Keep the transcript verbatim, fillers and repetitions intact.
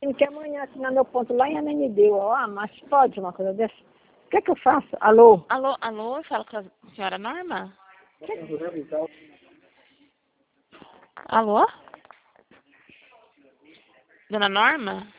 assim que amanhã assinar meu ponto lá em Ananindeua. Ó, ah, mas pode uma coisa dessa? O que é que eu faço? Alô? Alô, alô, eu falo com a senhora Norma? Alô? Dona Norma?